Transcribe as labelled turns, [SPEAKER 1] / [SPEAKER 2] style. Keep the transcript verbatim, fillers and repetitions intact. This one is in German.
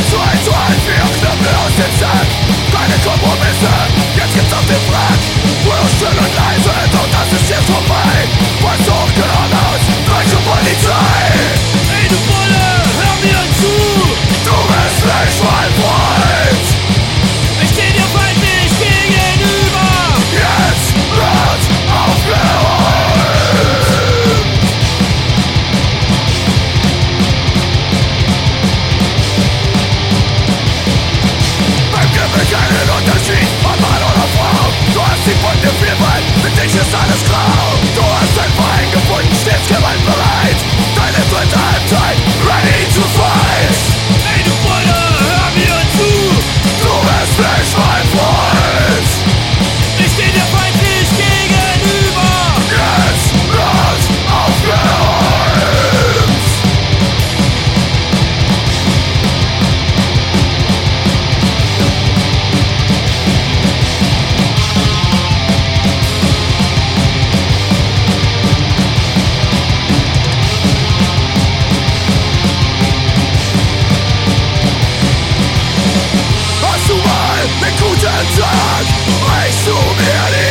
[SPEAKER 1] zwei zu eins, wir knüppeln aus dem Sack. Keine Kompromisse, jetzt gibt's auf den Wrack. Nur noch still und leise, doch das ist jetzt vorbei. Was hochgehört aus, deutsche Polizei.
[SPEAKER 2] Ey du Bulle, hör mir zu.
[SPEAKER 1] Du bist nicht mein Freund.
[SPEAKER 2] Ich steh dir feindlich gegenüber.
[SPEAKER 1] Jetzt wird aufgeräumt. Beim Gipfel keinen Unterschied, ob Mann oder Frau. Du hast die bunte Vielfalt, für dich ist alles grau. Du hast dein Verein gefunden, stets gewaltbereit. Deine dritte Halbzeit, ready to fight.
[SPEAKER 2] Ey du Bulle, hör mir zu.
[SPEAKER 1] Du bist nicht mein Freund.
[SPEAKER 2] Ich steh dir feindlich gegenüber.
[SPEAKER 1] Jetzt wird aufgeräumt. Hast du mal einen guten Tag? Reichst du mir die